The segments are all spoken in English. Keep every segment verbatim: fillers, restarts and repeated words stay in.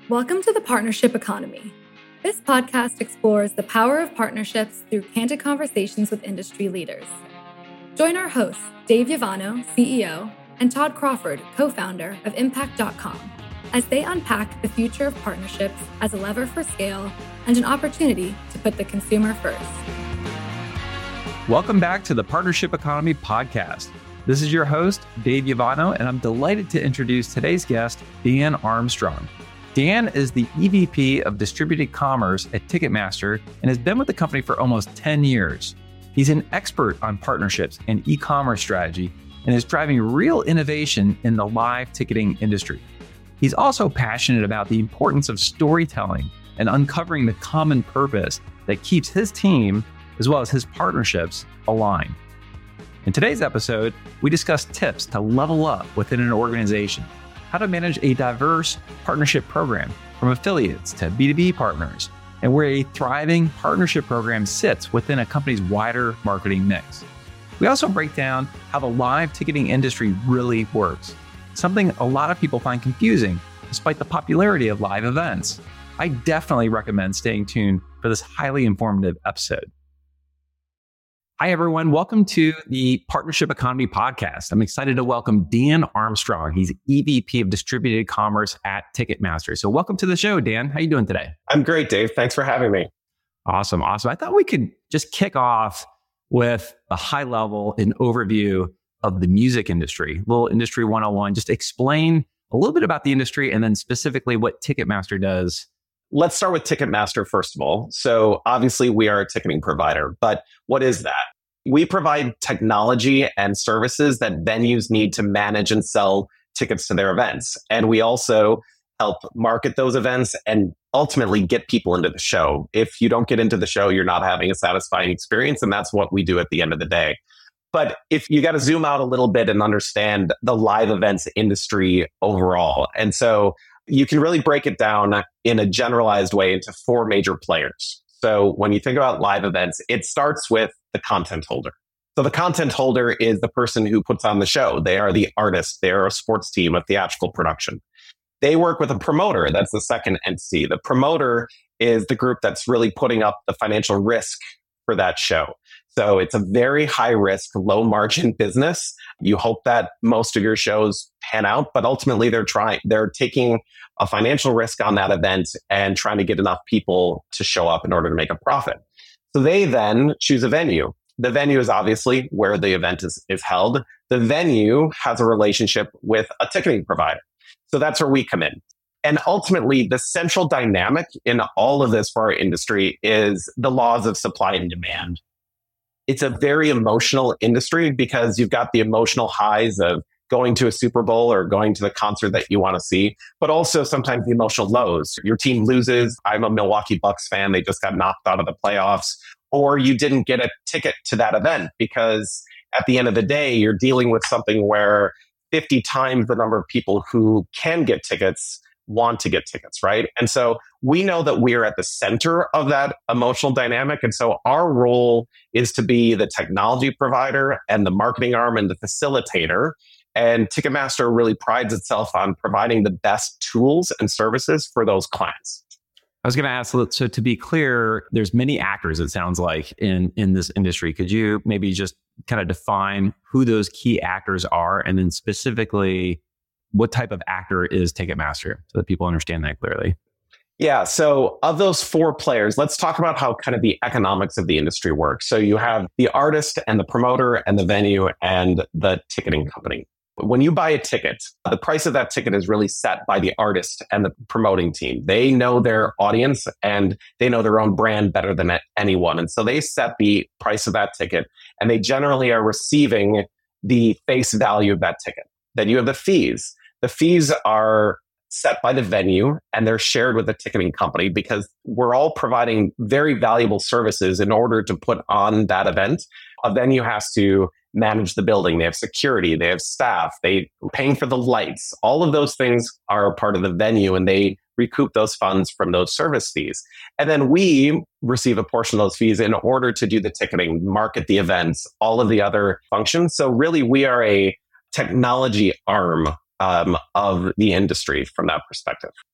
Welcome to the Partnership Economy. This podcast explores the power of partnerships through candid conversations with industry leaders. Join our hosts, Dave Yavano, C E O, and Todd Crawford, co-founder of Impact dot com, as they unpack the future of partnerships as a lever for scale and an opportunity to put the consumer first. Welcome back to the Partnership Economy podcast. This is your host, Dave Yavano, and I'm delighted to introduce today's guest, Dan Armstrong. Dan is the E V P of Distributed Commerce at Ticketmaster and has been with the company for almost ten years. He's an expert on partnerships and e-commerce strategy and is driving real innovation in the live ticketing industry. He's also passionate about the importance of storytelling and uncovering the common purpose that keeps his team, as well as his partnerships, aligned. In today's episode, we discuss tips to level up within an organization, how to manage a diverse partnership program from affiliates to B two B partners, and where a thriving partnership program sits within a company's wider marketing mix. We also break down how the live ticketing industry really works, something a lot of people find confusing despite the popularity of live events. I definitely recommend staying tuned for this highly informative episode. Hi, everyone. Welcome to the Partnership Economy podcast. I'm excited to welcome Dan Armstrong. He's E V P of Distributed Commerce at Ticketmaster. So welcome to the show, Dan. How are you doing today? I'm great, Dave. Thanks for having me. Awesome. Awesome. I thought we could just kick off with a high level and overview of the music industry, a little industry one oh one. Just explain a little bit about the industry and then specifically what Ticketmaster does. Let's start with Ticketmaster, first of all. So obviously we are a ticketing provider, but what is that? We provide technology and services that venues need to manage and sell tickets to their events. And we also help market those events and ultimately get people into the show. If you don't get into the show, you're not having a satisfying experience. And that's what we do at the end of the day. But if you got to zoom out a little bit and understand the live events industry overall. And so you can really break it down in a generalized way into four major players. So when you think about live events, it starts with the content holder. So the content holder is the person who puts on the show. They are the artist. They are a sports team, a theatrical production. They work with a promoter. That's the second entity. The promoter is the group that's really putting up the financial risk for that show. So it's a very high risk, low margin business. You hope that most of your shows pan out, but ultimately they're trying, they're taking a financial risk on that event and trying to get enough people to show up in order to make a profit. So they then choose a venue. The venue is obviously where the event is, is held. The venue has a relationship with a ticketing provider. So that's where we come in. And ultimately, the central dynamic in all of this for our industry is the laws of supply and demand. It's a very emotional industry because you've got the emotional highs of going to a Super Bowl or going to the concert that you want to see, but also sometimes the emotional lows. Your team loses. I'm a Milwaukee Bucks fan. They just got knocked out of the playoffs. Or you didn't get a ticket to that event because at the end of the day, you're dealing with something where fifty times the number of people who can get tickets want to get tickets, right? And so we know that we're at the center of that emotional dynamic. And so our role is to be the technology provider and the marketing arm and the facilitator. And Ticketmaster really prides itself on providing the best tools and services for those clients. I was going to ask, so to be clear, there's many actors, it sounds like, in, in this industry. Could you maybe just kind of define who those key actors are and then specifically what type of actor is Ticketmaster so that people understand that clearly? Yeah. So of those four players, let's talk about how kind of the economics of the industry works. So you have the artist and the promoter and the venue and the ticketing company. When you buy a ticket, the price of that ticket is really set by the artist and the promoting team. They know their audience and they know their own brand better than anyone. And so they set the price of that ticket and they generally are receiving the face value of that ticket. Then you have the fees. The fees are set by the venue and they're shared with the ticketing company because we're all providing very valuable services in order to put on that event. A venue has to manage the building. They have security, they have staff, they paying for the lights. All of those things are a part of the venue and they recoup those funds from those service fees. And then we receive a portion of those fees in order to do the ticketing, market the events, all of the other functions. So really we are a technology arm um, of the industry from that perspective.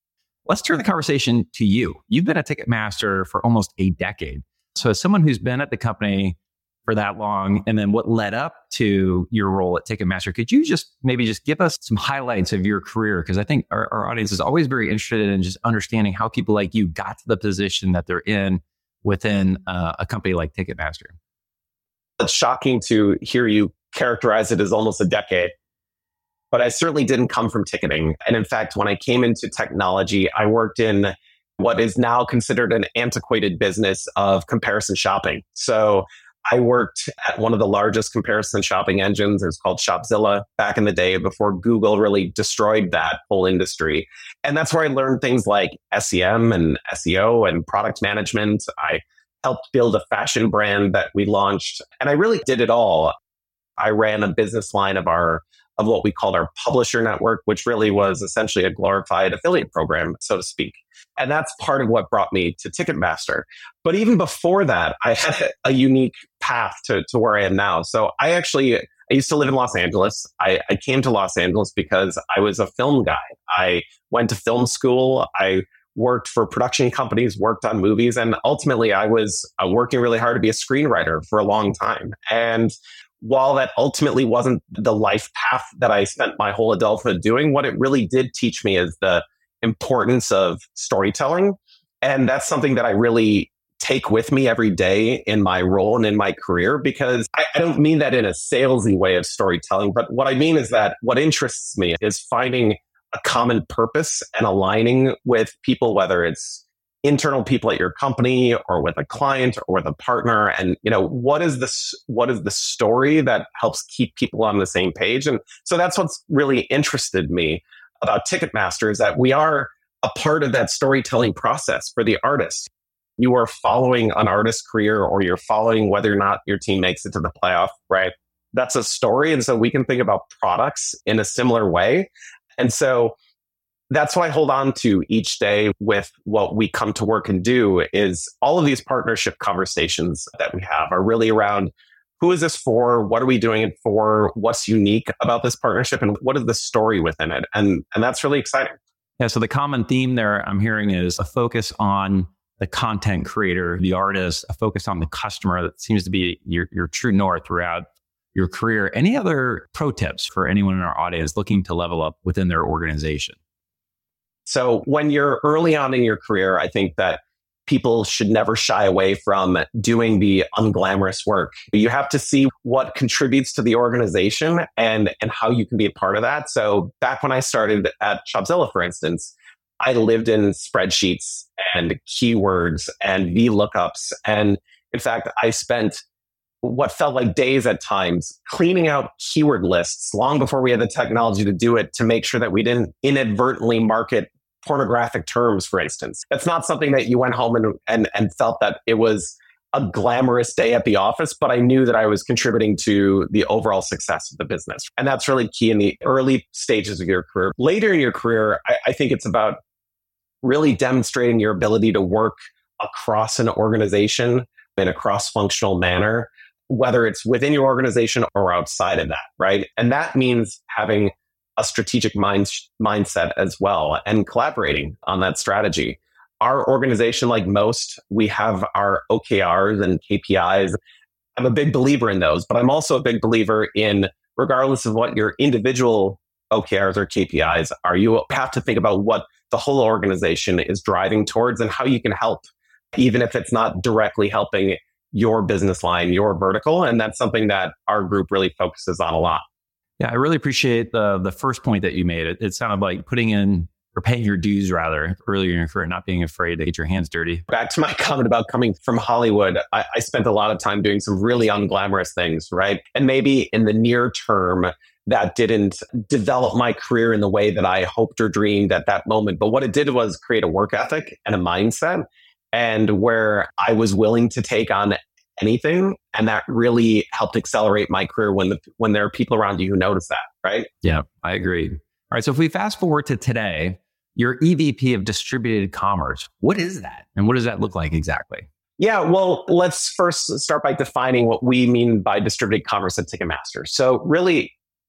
Let's turn the conversation to you. You've been at Ticketmaster for almost a decade. So as someone who's been at the company for that long, and then what led up to your role at Ticketmaster, could you just maybe just give us some highlights of your career? Because I think our, our audience is always very interested in just understanding how people like you got to the position that they're in within uh, a company like Ticketmaster. It's shocking to hear you characterize it as almost a decade, but I certainly didn't come from ticketing. And in fact, when I came into technology, I worked in what is now considered an antiquated business of comparison shopping. So I worked at one of the largest comparison shopping engines. It was called Shopzilla back in the day before Google really destroyed that whole industry. And that's where I learned things like S E M and S E O and product management. I helped build a fashion brand that we launched. And I really did it all. I ran a business line of our of what we called our publisher network, which really was essentially a glorified affiliate program, so to speak. And that's part of what brought me to Ticketmaster. But even before that, I had a unique path to, to where I am now. So I actually, I used to live in Los Angeles. I, I came to Los Angeles because I was a film guy. I went to film school. I worked for production companies, worked on movies. And ultimately, I was uh, working really hard to be a screenwriter for a long time. And while that ultimately wasn't the life path that I spent my whole adulthood doing, what it really did teach me is the importance of storytelling. And that's something that I really take with me every day in my role and in my career, because I, I don't mean that in a salesy way of storytelling, but what I mean is that what interests me is finding a common purpose and aligning with people, whether it's internal people at your company or with a client or with a partner. And, you know, what is this, what is the story that helps keep people on the same page? And so that's what's really interested me about Ticketmaster, is that we are a part of that storytelling process for the artist. You are following an artist's career, or you're following whether or not your team makes it to the playoff, right? That's a story. And so we can think about products in a similar way. And so that's what I hold on to each day with what we come to work and do, is all of these partnership conversations that we have are really around who is this for? What are we doing it for? What's unique about this partnership? And what is the story within it? And, and that's really exciting. Yeah. So the common theme there I'm hearing is a focus on the content creator, the artist, a focus on the customer. That seems to be your, your true north throughout your career. Any other pro tips for anyone in our audience looking to level up within their organization? So when you're early on in your career, I think that people should never shy away from doing the unglamorous work. You have to see what contributes to the organization and, and how you can be a part of that. So back when I started at Shopzilla, for instance, I lived in spreadsheets and keywords and VLOOKUPs. And in fact, I spent what felt like days at times cleaning out keyword lists long before we had the technology to do it, to make sure that we didn't inadvertently market pornographic terms, for instance. That's not something that you went home and, and, and felt that it was a glamorous day at the office, but I knew that I was contributing to the overall success of the business. And that's really key in the early stages of your career. Later in your career, I, I think it's about really demonstrating your ability to work across an organization in a cross-functional manner, whether it's within your organization or outside of that, right? And that means having a strategic mind, mindset as well and collaborating on that strategy. Our organization, like most, we have our O K Rs and K P Is. I'm a big believer in those, but I'm also a big believer in, regardless of what your individual O K Rs or K P Is are, you have to think about what the whole organization is driving towards and how you can help, even if it's not directly helping your business line, your vertical. And that's something that our group really focuses on a lot. Yeah, I really appreciate the the first point that you made. It, it sounded like putting in, or paying your dues rather, earlier in your career, not being afraid to get your hands dirty. Back to my comment about coming from Hollywood, I, I spent a lot of time doing some really unglamorous things, right? And maybe in the near term, that didn't develop my career in the way that I hoped or dreamed at that moment. But what it did was create a work ethic and a mindset, and where I was willing to take on anything. And that really helped accelerate my career when the, when there are people around you who notice that, right? Yeah, I agree. All right. So if we fast forward to today, you're E V P of Distributed Commerce. What is that? And what does that look like exactly? Yeah, well, let's first start by defining what we mean by distributed commerce at Ticketmaster. So really,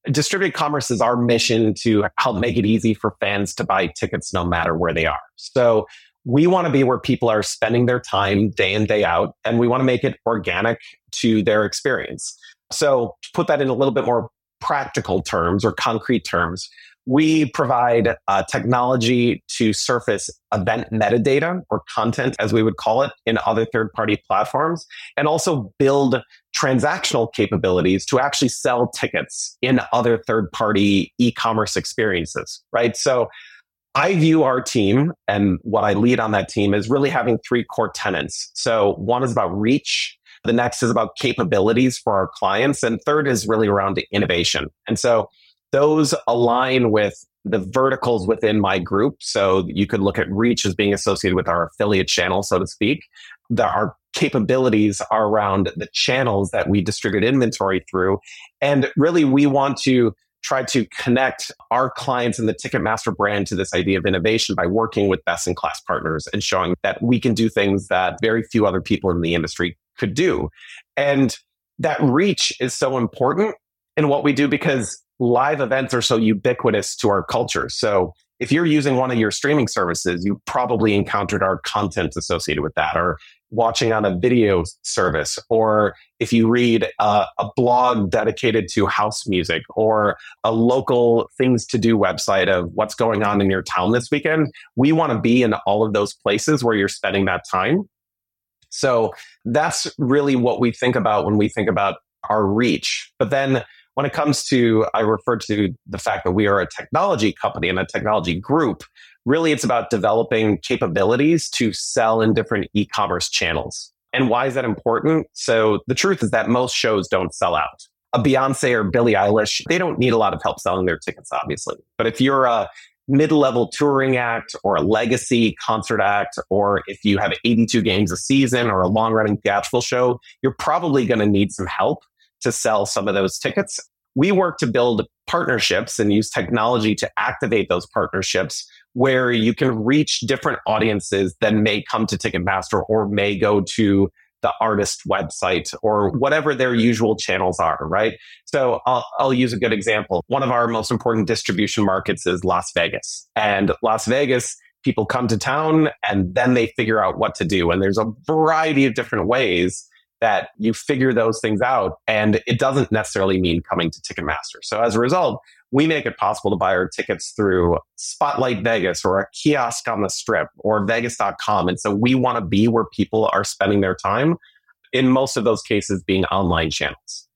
Distributed commerce is our mission to help make it easy for fans to buy tickets no matter where they are. So we want to be where people are spending their time day in, day out, and we want to make it organic to their experience. So to put that in a little bit more practical terms or concrete terms, we provide uh, technology to surface event metadata or content, as we would call it, in other third-party platforms, and also build transactional capabilities to actually sell tickets in other third-party e-commerce experiences, right? So I view our team and what I lead on that team is really having three core tenets. So one is about reach. The next is about capabilities for our clients. And third is really around innovation. And so those align with the verticals within my group. So you could look at reach as being associated with our affiliate channel, so to speak. The, our capabilities are around the channels that we distribute inventory through. And really, we want to try to connect our clients and the Ticketmaster brand to this idea of innovation by working with best-in-class partners and showing that we can do things that very few other people in the industry could do. And that reach is so important in what we do because live events are so ubiquitous to our culture. So if you're using one of your streaming services, you probably encountered our content associated with that, or watching on a video service, or if you read a, a blog dedicated to house music, or a local things to do website of what's going on in your town this weekend, we want to be in all of those places where you're spending that time. So that's really what we think about when we think about our reach. But then when it comes to, I refer to the fact that we are a technology company and a technology group, really it's about developing capabilities to sell in different e-commerce channels. And why is that important? So the truth is that most shows don't sell out. A Beyonce or Billie Eilish, they don't need a lot of help selling their tickets, obviously. But if you're a mid-level touring act or a legacy concert act, or if you have eighty-two games a season or a long-running theatrical show, you're probably going to need some help to sell some of those tickets. We work to build partnerships and use technology to activate those partnerships where you can reach different audiences that may come to Ticketmaster or may go to the artist website or whatever their usual channels are, right? So I'll, I'll use a good example. One of our most important distribution markets is Las Vegas. And Las Vegas, people come to town and then they figure out what to do. And there's a variety of different ways that you figure those things out. And it doesn't necessarily mean coming to Ticketmaster. So as a result, we make it possible to buy our tickets through Spotlight Vegas or a kiosk on the Strip or Vegas dot com. And so we want to be where people are spending their time, in most of those cases being online channels.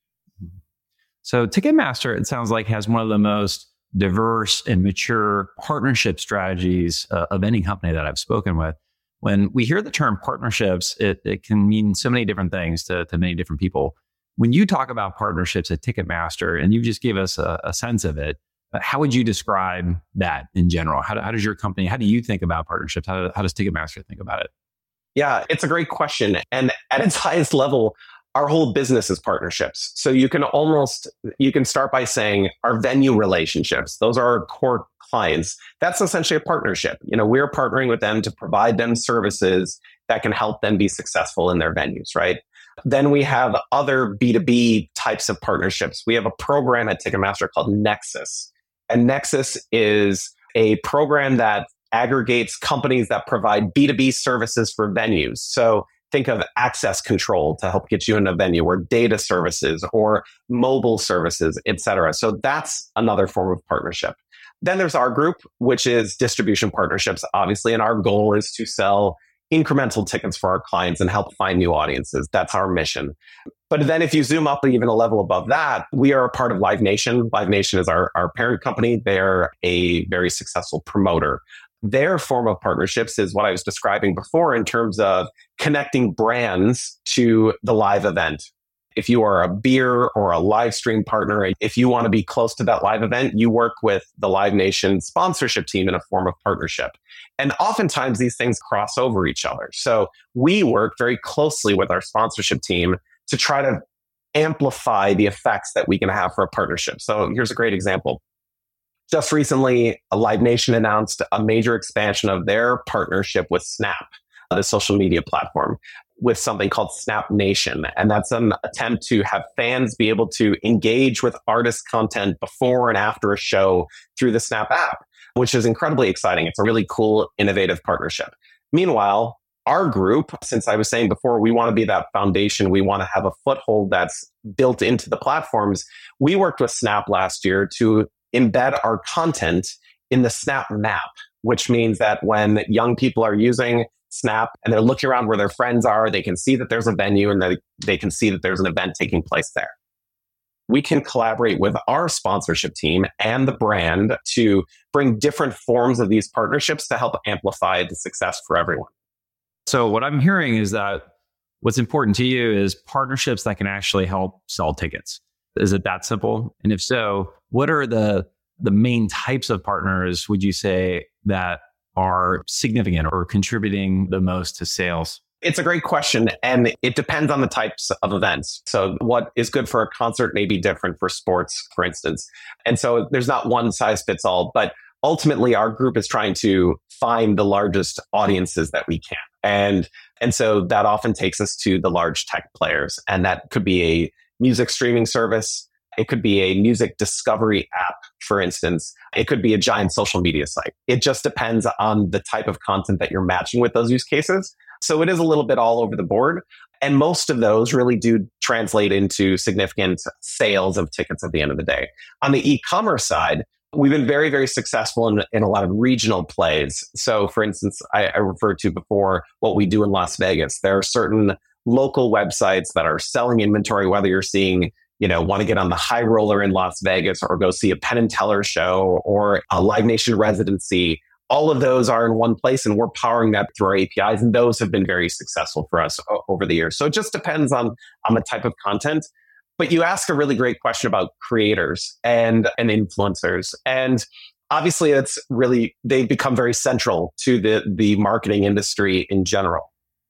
So Ticketmaster, it sounds like, has one of the most diverse and mature partnership strategies uh, of any company that I've spoken with. When we hear the term partnerships, it, it can mean so many different things to, to many different people. When you talk about partnerships at Ticketmaster, and you just gave us a, a sense of it, how would you describe that in general? How, do, how does your company, how do you think about partnerships? How, do, how does Ticketmaster think about it? Yeah, it's a great question. And at its highest level, our whole business is partnerships. So you can almost, you can start by saying our venue relationships, those are our core clients. That's essentially a partnership. You know, we're partnering with them to provide them services that can help them be successful in their venues, right? Then we have other B two B types of partnerships. We have a program at Ticketmaster called Nexus. And Nexus is a program that aggregates companies that provide B two B services for venues. So think of access control to help get you in a venue, or data services, or mobile services, et cetera. So that's another form of partnership. Then there's our group, which is distribution partnerships, obviously. And our goal is to sell incremental tickets for our clients and help find new audiences. That's our mission. But then if you zoom up even a level above that, we are a part of Live Nation. Live Nation is our, our parent company. They're a very successful promoter. Their form of partnerships is what I was describing before in terms of connecting brands to the live event. If you are a beer or a live stream partner, if you want to be close to that live event, you work with the Live Nation sponsorship team in a form of partnership. And oftentimes these things cross over each other. So we work very closely with our sponsorship team to try to amplify the effects that we can have for a partnership. So here's a great example. Just recently, Live Nation announced a major expansion of their partnership with Snap, the social media platform. with something called Snap Nation. And that's an attempt to have fans be able to engage with artist content before and after a show through the Snap app, which is incredibly exciting. It's a really cool, innovative partnership. Meanwhile, our group, since I was saying before, we want to be that foundation. We want to have a foothold that's built into the platforms. We worked with Snap last year to embed our content in the Snap map, which means that when young people are using Snap and they're looking around where their friends are, they can see that there's a venue and they, they can see that there's an event taking place there. We can collaborate with our sponsorship team and the brand to bring different forms of these partnerships to help amplify the success for everyone. So what I'm hearing is that what's important to you is partnerships that can actually help sell tickets. Is it that simple? And if so, what are the the main types of partners, would you say, that are significant or contributing the most to sales? It's a great question, and it depends on the types of events. So what is good for a concert may be different for sports, for instance. And so there's not one size fits all, but ultimately our group is trying to find the largest audiences that we can. And, and so that often takes us to the large tech players. And that could be a music streaming service. It could be a music discovery app, for instance. It could be a giant social media site. It just depends on the type of content that you're matching with those use cases. So it is a little bit all over the board. And most of those really do translate into significant sales of tickets at the end of the day. On the e-commerce side, we've been very, very successful in, in a lot of regional plays. So for instance, I, I referred to before what we do in Las Vegas. There are certain local websites that are selling inventory, whether you're seeing, you know, want to get on the high roller in Las Vegas or go see a Penn and Teller show or a Live Nation residency. All of those are in one place and we're powering that through our A P Is. And those have been very successful for us o- over the years. So it just depends on, on the type of content. But you ask a really great question about creators and, and influencers. And obviously it's really, they've become very central to the, the marketing industry in general.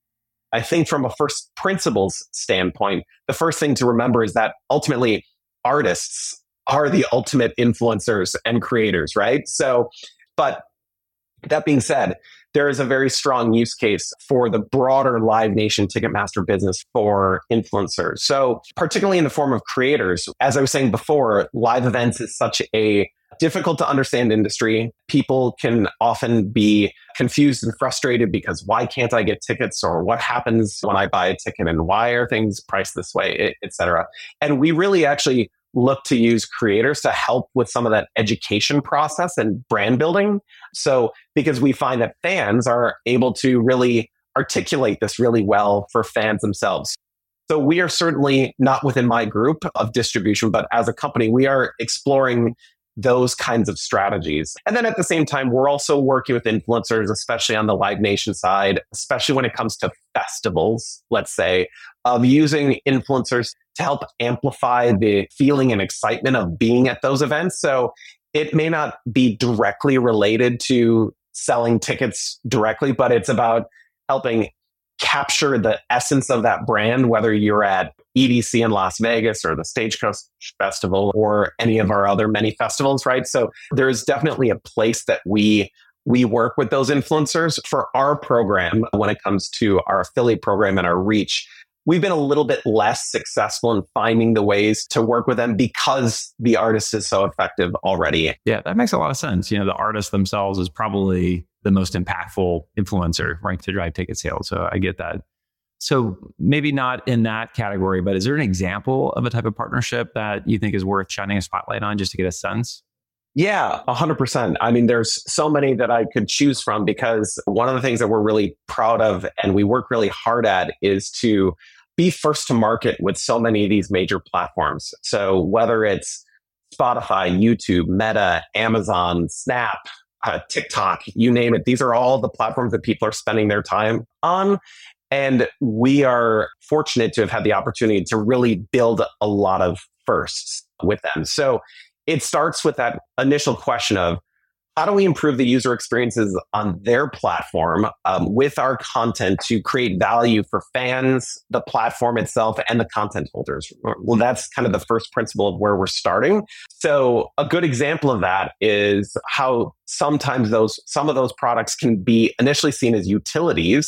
I think from a first principles standpoint, the first thing to remember is that ultimately artists are the ultimate influencers and creators, right? So, but that being said, there is a very strong use case for the broader Live Nation Ticketmaster business for influencers. So particularly in the form of creators, as I was saying before, live events is such a difficult to understand industry. People can often be confused and frustrated because why can't I get tickets, or what happens when I buy a ticket and why are things priced this way, et cetera. And we really actually look to use creators to help with some of that education process and brand building. So because we find that fans are able to really articulate this really well for fans themselves. So we are certainly not within my group of distribution, but as a company, we are exploring those kinds of strategies. And then at the same time, we're also working with influencers, especially on the Live Nation side, especially when it comes to festivals, let's say, of using influencers to help amplify the feeling and excitement of being at those events. So it may not be directly related to selling tickets directly, but it's about helping capture the essence of that brand, whether you're at E D C in Las Vegas or the Stagecoach Festival or any of our other many festivals, right? So there's definitely a place that we we work with those influencers. For our program, when it comes to our affiliate program and our reach, we've been a little bit less successful in finding the ways to work with them because the artist is so effective already. Yeah, that makes a lot of sense. You know, the artists themselves is probably the most impactful influencer, right, to drive ticket sales. So I get that. So maybe not in that category, but is there an example of a type of partnership that you think is worth shining a spotlight on just to get a sense? Yeah, one hundred percent. I mean, there's so many that I could choose from because one of the things that we're really proud of and we work really hard at is to be first to market with so many of these major platforms. So whether it's Spotify, YouTube, Meta, Amazon, Snap, uh, TikTok, you name it, these are all the platforms that people are spending their time on. And we are fortunate to have had the opportunity to really build a lot of firsts with them. So it starts with that initial question of how do we improve the user experiences on their platform um, with our content to create value for fans, the platform itself, and the content holders? Well, that's kind of the first principle of where we're starting. So a good example of that is how sometimes those some of those products can be initially seen as utilities.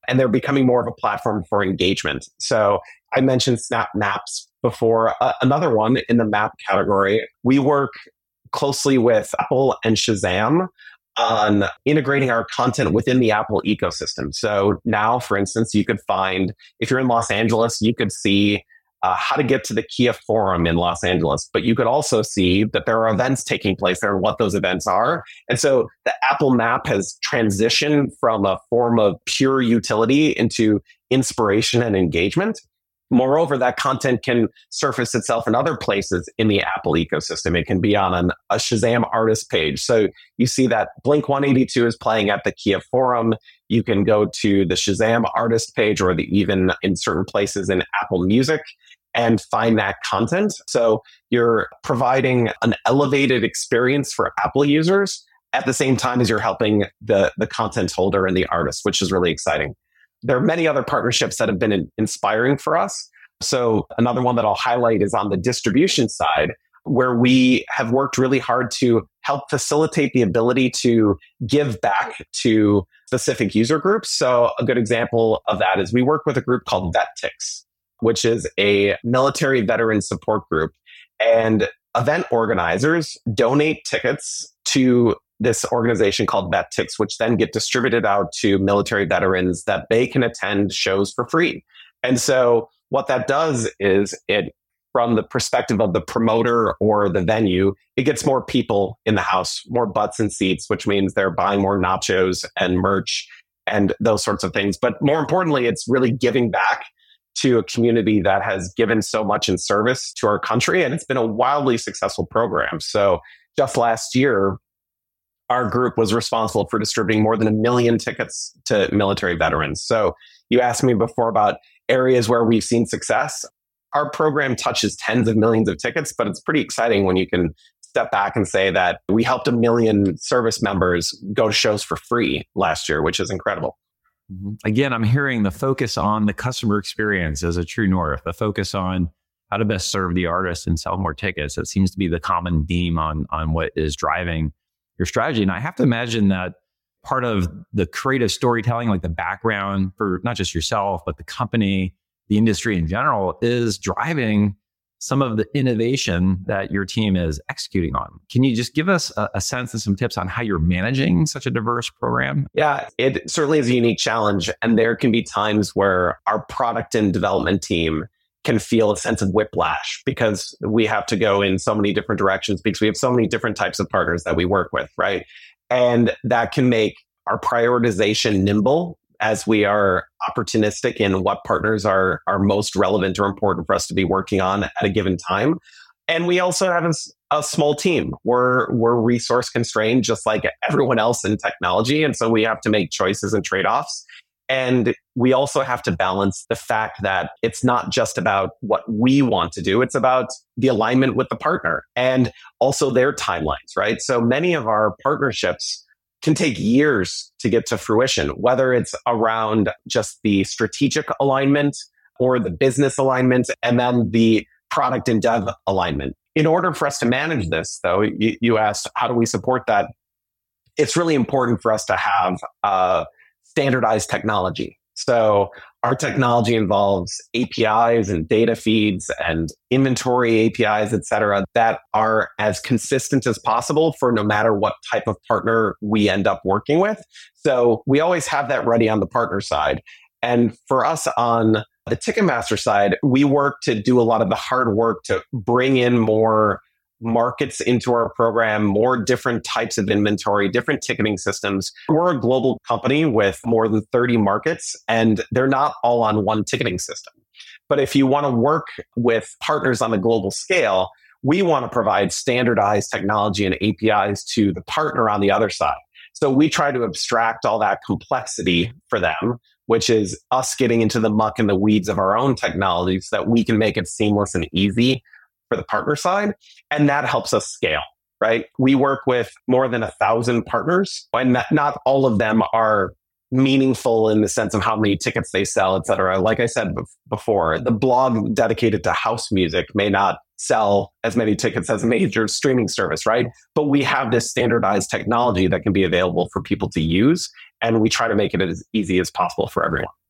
and they're becoming more of a platform for engagement. So I mentioned Snap Maps before. Uh, another one in the map category, we work closely with Apple and Shazam on integrating our content within the Apple ecosystem. So now, for instance, you could find, if you're in Los Angeles, you could see uh, how to get to the Kia Forum in Los Angeles, but you could also see that there are events taking place there and what those events are. And so the Apple Map has transitioned from a form of pure utility into inspiration and engagement. Moreover, that content can surface itself in other places in the Apple ecosystem. It can be on an, a Shazam artist page. So you see that Blink one eighty-two is playing at the Kia Forum. You can go to the Shazam artist page, or the, even in certain places in Apple Music, and find that content. So you're providing an elevated experience for Apple users at the same time as you're helping the, the content holder and the artist, which is really exciting. There are many other partnerships that have been in- inspiring for us. So another one that I'll highlight is on the distribution side, where we have worked really hard to help facilitate the ability to give back to specific user groups. So a good example of that is we work with a group called VetTix, which is a military veteran support group. And event organizers donate tickets to this organization called VetTix, which then get distributed out to military veterans that they can attend shows for free. And so what that does is it, from the perspective of the promoter or the venue, it gets more people in the house, more butts and seats, which means they're buying more nachos and merch and those sorts of things. But more importantly, it's really giving back to a community that has given so much in service to our country. And it's been a wildly successful program. So just last year, our group was responsible for distributing more than a million tickets to military veterans. So you asked me before about areas where we've seen success. Our program touches tens of millions of tickets, but it's pretty exciting when you can step back and say that we helped a million service members go to shows for free last year, which is incredible. Mm-hmm. Again, I'm hearing the focus on the customer experience as a true north, the focus on how to best serve the artist and sell more tickets. That seems to be the common theme on, on what is driving your strategy. And I have to imagine that part of the creative storytelling, like the background for not just yourself, but the company, the industry in general, is driving some of the innovation that your team is executing on. Can you just give us a, a sense and some tips on how you're managing such a diverse program? Yeah, it certainly is a unique challenge. And there can be times where our product and development team can feel a sense of whiplash because we have to go in so many different directions because we have so many different types of partners that we work with, right? And that can make our prioritization nimble as we are opportunistic in what partners are, are most relevant or important for us to be working on at a given time. And we also have a, a small team. We're, we're resource constrained, just like everyone else in technology. And so we have to make choices and trade-offs. And we also have to balance the fact that it's not just about what we want to do. It's about the alignment with the partner and also their timelines, right? So many of our partnerships can take years to get to fruition, whether it's around just the strategic alignment or the business alignment, and then the product and dev alignment. In order for us to manage this, though, you, you asked, how do we support that? It's really important for us to have uh, standardized technology. So our technology involves A P Is and data feeds and inventory A P Is, et cetera, that are as consistent as possible for no matter what type of partner we end up working with. So we always have that ready on the partner side. And for us on the Ticketmaster side, we work to do a lot of the hard work to bring in more markets into our program, more different types of inventory, different ticketing systems. We're a global company with more than thirty markets, and they're not all on one ticketing system. But if you want to work with partners on a global scale, we want to provide standardized technology and A P Is to the partner on the other side. So we try to abstract all that complexity for them, which is us getting into the muck and the weeds of our own technology so that we can make it seamless and easy for the partner side. And that helps us scale, right? We work with more than a thousand partners, and not all of them are meaningful in the sense of how many tickets they sell, et cetera. Like I said before, the blog dedicated to house music may not sell as many tickets as a major streaming service, right? But we have this standardized technology that can be available for people to use, and we try to make it as easy as possible for everyone.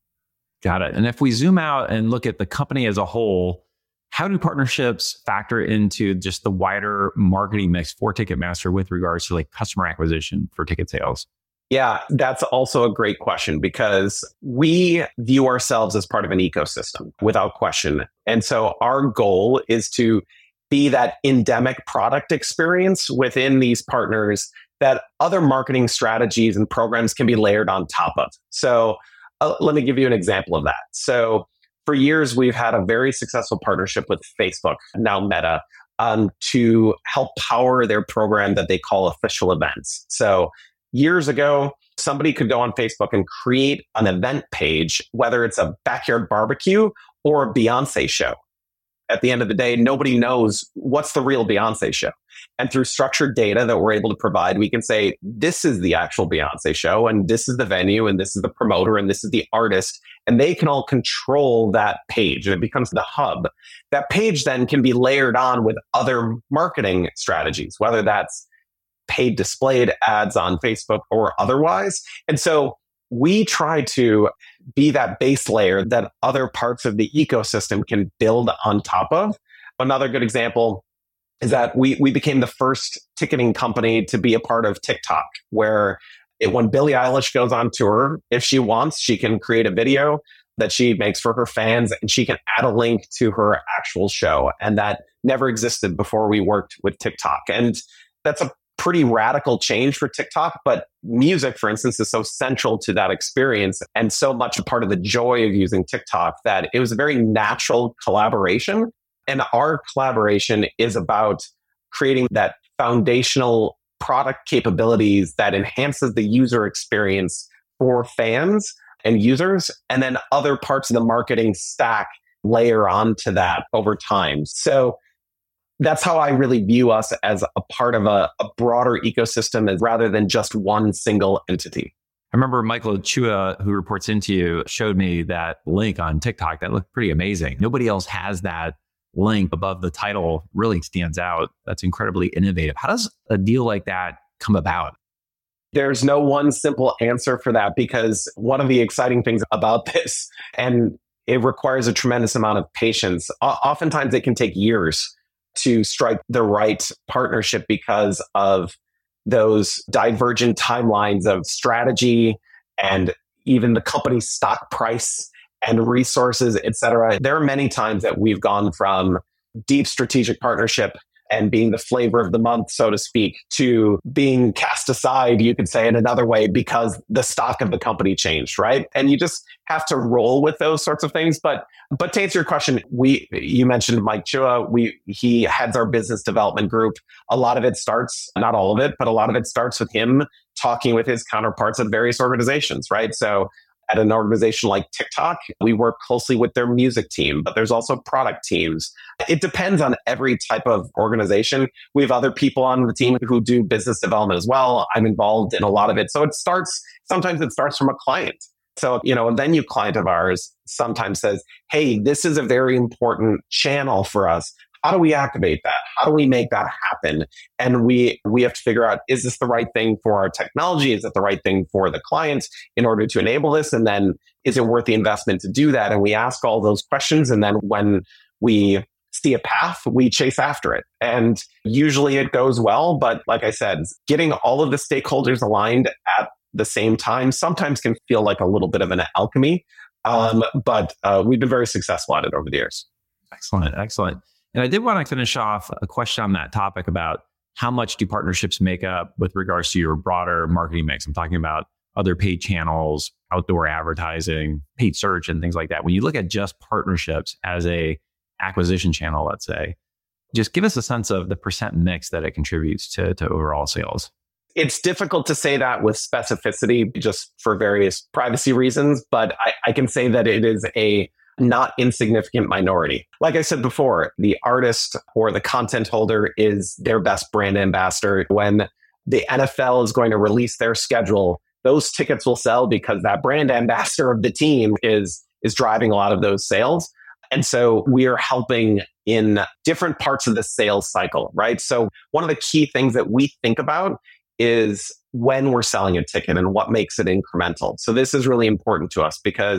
Got it. And if we zoom out and look at the company as a whole, how do partnerships factor into just the wider marketing mix for Ticketmaster with regards to like customer acquisition for ticket sales? Yeah, that's also a great question because we view ourselves as part of an ecosystem without question. And so our goal is to be that endemic product experience within these partners that other marketing strategies and programs can be layered on top of. So uh, let me give you an example of that. So for years, we've had a very successful partnership with Facebook, now Meta, um, to help power their program that they call official events. So years ago, somebody could go on Facebook and create an event page, whether it's a backyard barbecue or a Beyonce show. At the end of the day, nobody knows what's the real Beyonce show. And through structured data that we're able to provide, we can say, this is the actual Beyonce show, and this is the venue, and this is the promoter, and this is the artist. And they can all control that page, and it becomes the hub. That page then can be layered on with other marketing strategies, whether that's paid displayed ads on Facebook or otherwise. And so we try to be that base layer that other parts of the ecosystem can build on top of. Another good example is that we we became the first ticketing company to be a part of TikTok, where it, when Billie Eilish goes on tour, if she wants, she can create a video that she makes for her fans, and she can add a link to her actual show. And that never existed before we worked with TikTok. And that's a pretty radical change for TikTok, but music, for instance, is so central to that experience and so much a part of the joy of using TikTok that it was a very natural collaboration. And our collaboration is about creating that foundational product capabilities that enhances the user experience for fans and users, and then other parts of the marketing stack layer onto that over time. So that's how I really view us as a part of a, a broader ecosystem as rather than just one single entity. I remember Michael Chua, who reports into you, showed me that link on TikTok that looked pretty amazing. Nobody else has that link above the title, really stands out. That's incredibly innovative. How does a deal like that come about? There's no one simple answer for that, because one of the exciting things about this, and it requires a tremendous amount of patience. O- oftentimes it can take years to strike the right partnership because of those divergent timelines of strategy and even the company's stock price and resources, et cetera. There are many times that we've gone from deep strategic partnership and being the flavor of the month, so to speak, to being cast aside, you could say in another way, because the stock of the company changed, right? And you just have to roll with those sorts of things. But but to answer your question, we you mentioned Mike Chua. We he heads our business development group. A lot of it starts, not all of it, but a lot of it starts with him talking with his counterparts at various organizations, right? So at an organization like TikTok, we work closely with their music team, but there's also product teams. It depends on every type of organization. We have other people on the team who do business development as well. I'm involved in a lot of it. So it starts, sometimes it starts from a client. So, you know, a venue client of ours sometimes says, hey, this is a very important channel for us. How do we activate that? How do we make that happen? And we we have to figure out, is this the right thing for our technology? Is it the right thing for the client in order to enable this? And then is it worth the investment to do that? And we ask all those questions. And then when we see a path, we chase after it. And usually it goes well. But like I said, getting all of the stakeholders aligned at the same time sometimes can feel like a little bit of an alchemy. Um, but uh, we've been very successful at it over the years. Excellent. Excellent. And I did want to finish off a question on that topic about how much do partnerships make up with regards to your broader marketing mix? I'm talking about other paid channels, outdoor advertising, paid search, and things like that. When you look at just partnerships as a acquisition channel, let's say, just give us a sense of the percent mix that it contributes to, to overall sales. It's difficult to say that with specificity just for various privacy reasons, but I, I can say that it is a not insignificant minority. Like I said before, the artist or the content holder is their best brand ambassador. When the N F L is going to release their schedule, those tickets will sell because that brand ambassador of the team is, is driving a lot of those sales. And so we are helping in different parts of the sales cycle, right? So one of the key things that we think about is when we're selling a ticket and what makes it incremental. So this is really important to us because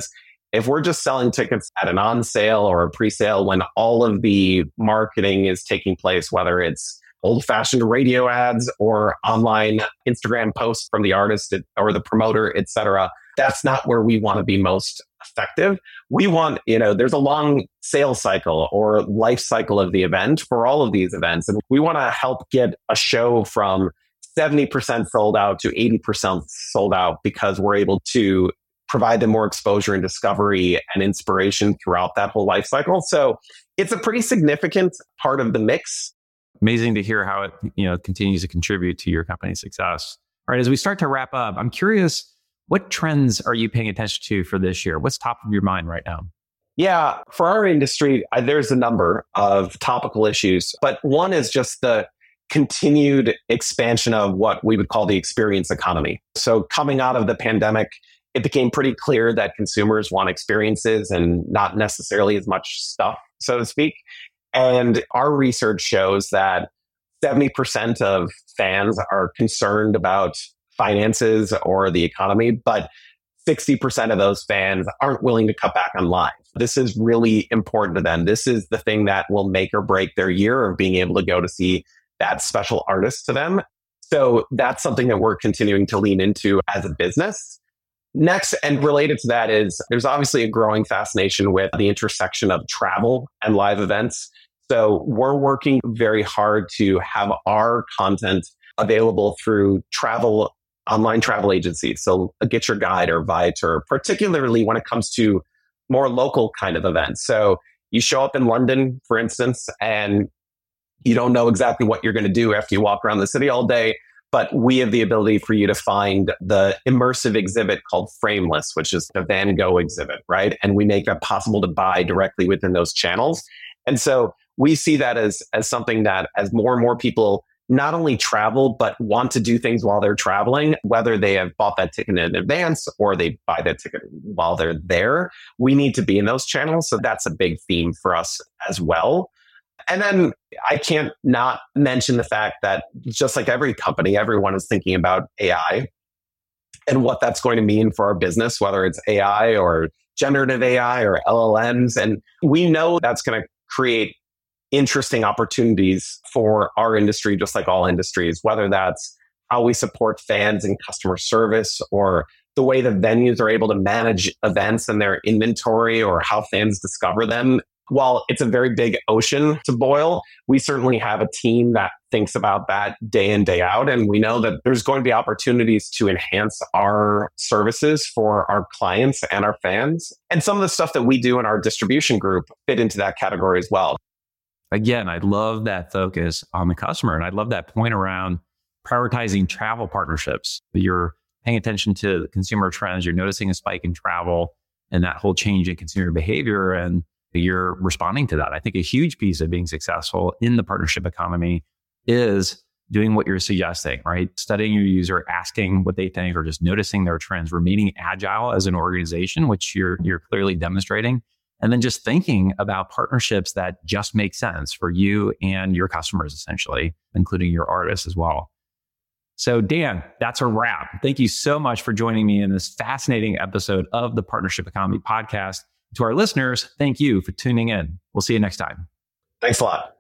If we're just selling tickets at an on sale or a pre-sale when all of the marketing is taking place, whether it's old-fashioned radio ads or online Instagram posts from the artist or the promoter, et cetera, that's not where we want to be most effective. We want, you know, there's a long sales cycle or life cycle of the event for all of these events. And we want to help get a show from seventy percent sold out to eighty percent sold out because we're able to provide them more exposure and discovery and inspiration throughout that whole life cycle. So it's a pretty significant part of the mix. Amazing to hear how it, you know, continues to contribute to your company's success. All right, as we start to wrap up, I'm curious, what trends are you paying attention to for this year? What's top of your mind right now? Yeah, for our industry, I, there's a number of topical issues, but one is just the continued expansion of what we would call the experience economy. So coming out of the pandemic, it became pretty clear that consumers want experiences and not necessarily as much stuff, so to speak. And our research shows that seventy percent of fans are concerned about finances or the economy, but sixty percent of those fans aren't willing to cut back on live. This is really important to them. This is the thing that will make or break their year of being able to go to see that special artist to them. So that's something that we're continuing to lean into as a business. Next, and related to that, is there's obviously a growing fascination with the intersection of travel and live events. So we're working very hard to have our content available through travel, online travel agencies. So Get Your Guide or Viator, particularly when it comes to more local kind of events. So you show up in London, for instance, and you don't know exactly what you're going to do after you walk around the city all day. But we have the ability for you to find the immersive exhibit called Frameless, which is the Van Gogh exhibit, right? And we make that possible to buy directly within those channels. And so we see that as, as something that as more and more people not only travel, but want to do things while they're traveling, whether they have bought that ticket in advance or they buy that ticket while they're there, we need to be in those channels. So that's a big theme for us as well. And then I can't not mention the fact that just like every company, everyone is thinking about A I and what that's going to mean for our business, whether it's A I or generative A I or L L Ms. And we know that's going to create interesting opportunities for our industry, just like all industries, whether that's how we support fans and customer service or the way the venues are able to manage events and their inventory or how fans discover them. While it's a very big ocean to boil, we certainly have a team that thinks about that day in, day out. And we know that there's going to be opportunities to enhance our services for our clients and our fans. And some of the stuff that we do in our distribution group fit into that category as well. Again, I love that focus on the customer. And I love that point around prioritizing travel partnerships. You're paying attention to the consumer trends. You're noticing a spike in travel and that whole change in consumer behavior. And you're responding to that. I think a huge piece of being successful in the partnership economy is doing what you're suggesting, right? Studying your user, asking what they think, or just noticing their trends, remaining agile as an organization, which you're you're clearly demonstrating, and then just thinking about partnerships that just make sense for you and your customers, essentially, including your artists as well. So Dan, that's a wrap. Thank you so much for joining me in this fascinating episode of the Partnership Economy Podcast. To our listeners, thank you for tuning in. We'll see you next time. Thanks a lot.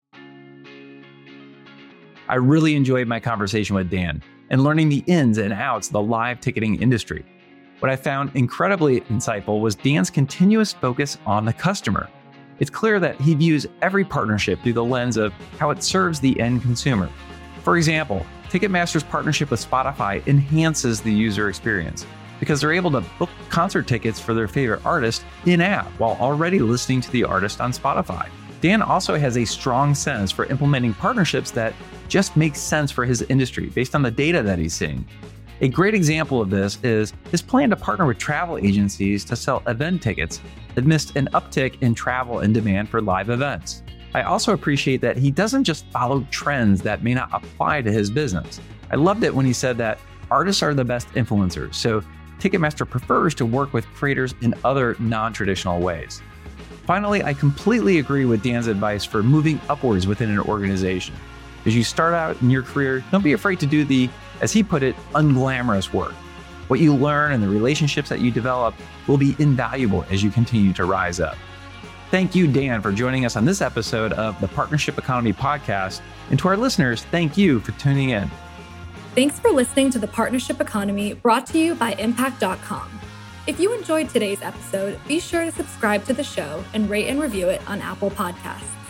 I really enjoyed my conversation with Dan and learning the ins and outs of the live ticketing industry. What I found incredibly insightful was Dan's continuous focus on the customer. It's clear that he views every partnership through the lens of how it serves the end consumer. For example, Ticketmaster's partnership with Spotify enhances the user experience because they're able to book concert tickets for their favorite artist in-app while already listening to the artist on Spotify. Dan also has a strong sense for implementing partnerships that just make sense for his industry based on the data that he's seeing. A great example of this is his plan to partner with travel agencies to sell event tickets amidst an uptick in travel and demand for live events. I also appreciate that he doesn't just follow trends that may not apply to his business. I loved it when he said that artists are the best influencers, so Ticketmaster prefers to work with creators in other non-traditional ways. Finally, I completely agree with Dan's advice for moving upwards within an organization. As you start out in your career, don't be afraid to do the, as he put it, unglamorous work. What you learn and the relationships that you develop will be invaluable as you continue to rise up. Thank you, Dan, for joining us on this episode of the Partnership Economy Podcast. And to our listeners, thank you for tuning in. Thanks for listening to the Partnership Economy, brought to you by impact dot com. If you enjoyed today's episode, be sure to subscribe to the show and rate and review it on Apple Podcasts.